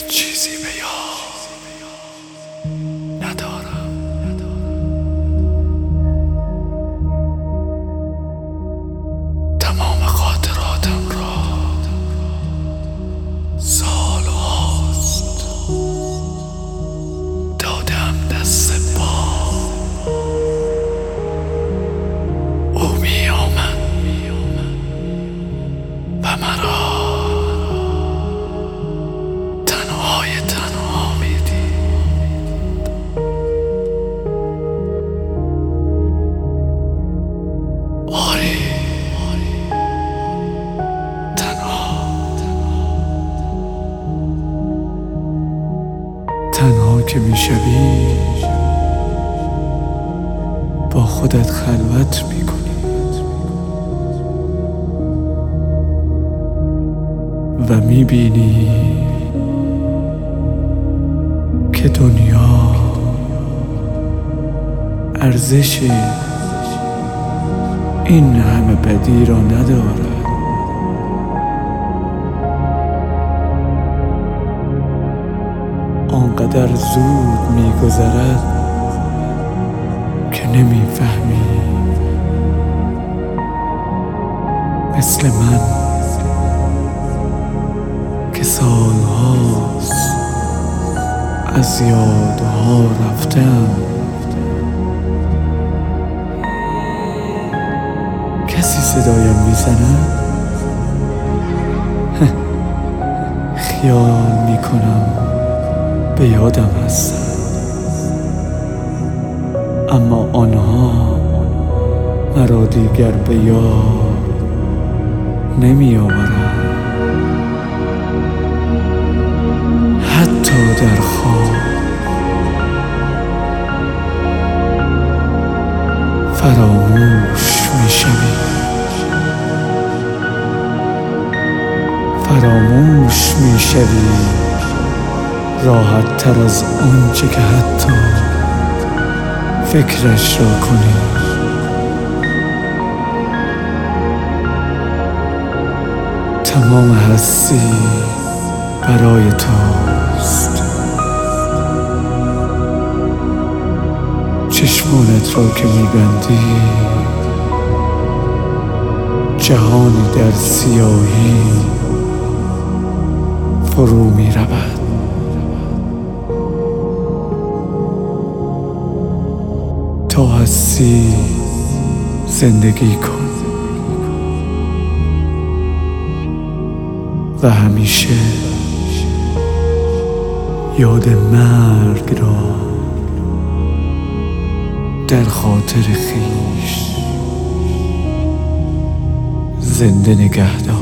چیزی به یاد ندارم. تمام خاطراتم را سال هاست دادم دست با. او می آمد و مرا تنها می دید. آری تنها که می شوی با خودت خلوت می کنی و می بینی که دنیا ارزش این همه بدی را ندارد. آنقدر زود می‌گذرد که نمی‌فهمی. مثل من که سالهاست از یادها رفتم. کسی صدایم میزند؟ خیال میکنم به یادم هستند، اما آنها مرا دیگر به یاد نمی آورند. حتی در خواب فراموش می شوی. فراموش می شوی راحت تر از آنچه که حتی فکرش را کنی. تمام هستی برای توست. چشمانت را که می‌بندی جهانی در سیاهی فرو می‌رود. تا هستی زندگی کن و همیشه یاد مرگ را در خاطر خویش زنده نگه دار.